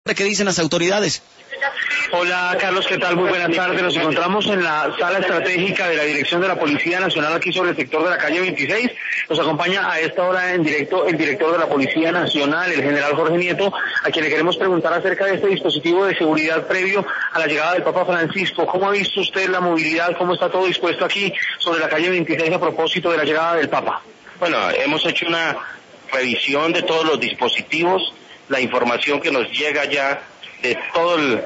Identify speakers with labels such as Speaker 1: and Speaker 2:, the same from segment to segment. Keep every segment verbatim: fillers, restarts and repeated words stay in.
Speaker 1: ¿Qué dicen las autoridades?
Speaker 2: Hola Carlos, ¿qué tal? Muy buenas tardes. Nos encontramos en la sala estratégica de la Dirección de la Policía Nacional aquí sobre el sector de la calle veintiséis. Nos acompaña a esta hora en directo el director de la Policía Nacional, el general Jorge Nieto, a quien le queremos preguntar acerca de este dispositivo de seguridad previo a la llegada del Papa Francisco. ¿Cómo ha visto usted la movilidad? ¿Cómo está todo dispuesto aquí sobre la calle veintiséis a propósito de la llegada del Papa?
Speaker 3: Bueno, hemos hecho una revisión de todos los dispositivos, la información que nos llega ya de todo el,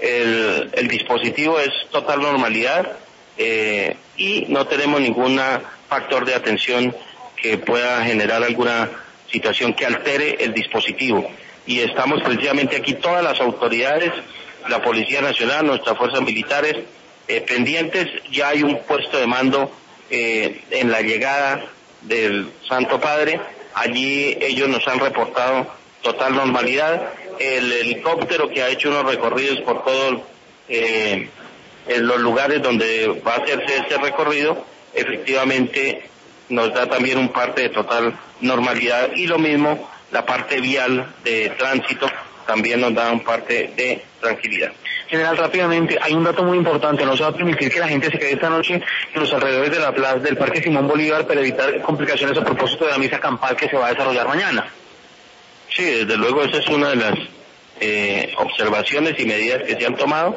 Speaker 3: el, el dispositivo es total normalidad eh, y no tenemos ningún factor de atención que pueda generar alguna situación que altere el dispositivo. Y estamos precisamente aquí todas las autoridades, la Policía Nacional, nuestras fuerzas militares, eh, pendientes. Ya hay un puesto de mando eh, en la llegada del Santo Padre. Allí ellos nos han reportado total normalidad. El helicóptero que ha hecho unos recorridos por todos eh, en los lugares donde va a hacerse este recorrido, efectivamente nos da también un parte de total normalidad, y lo mismo la parte vial de tránsito también nos da un parte de tranquilidad.
Speaker 2: General, rápidamente, hay un dato muy importante: no se va a permitir que la gente se quede esta noche en los alrededores de la plaza del Parque Simón Bolívar para evitar complicaciones a propósito de la misa campal que se va a desarrollar mañana.
Speaker 3: Sí, desde luego esa es una de las eh, observaciones y medidas que se han tomado,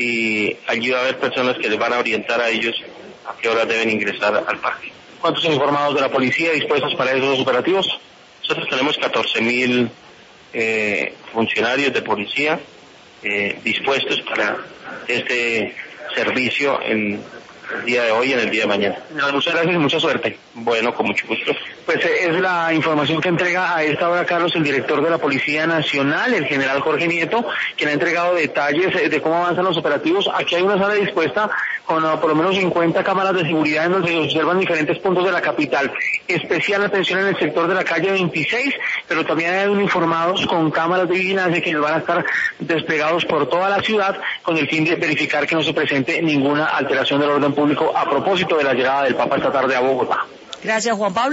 Speaker 3: y allí va a haber personas que les van a orientar a ellos a qué horas deben ingresar al parque.
Speaker 2: ¿Cuántos uniformados de la policía dispuestos para esos operativos?
Speaker 3: Nosotros tenemos catorce mil eh, funcionarios de policía eh, dispuestos para este servicio en el día de hoy y en el día de mañana.
Speaker 2: Muchas gracias y mucha suerte.
Speaker 3: Bueno, con mucho gusto.
Speaker 2: Pues eh, es la información que entrega a esta hora, Carlos, el director de la Policía Nacional, el general Jorge Nieto, quien ha entregado detalles eh, de cómo avanzan los operativos. Aquí hay una sala dispuesta con uh, por lo menos cincuenta cámaras de seguridad en donde se observan diferentes puntos de la capital. Especial atención en el sector de la calle veintiséis, pero también hay uniformados con cámaras de vigilancia que van a estar desplegados por toda la ciudad con el fin de verificar que no se presente ninguna alteración del orden público a propósito de la llegada del Papa esta tarde a Bogotá.
Speaker 1: Gracias, Juan Pablo.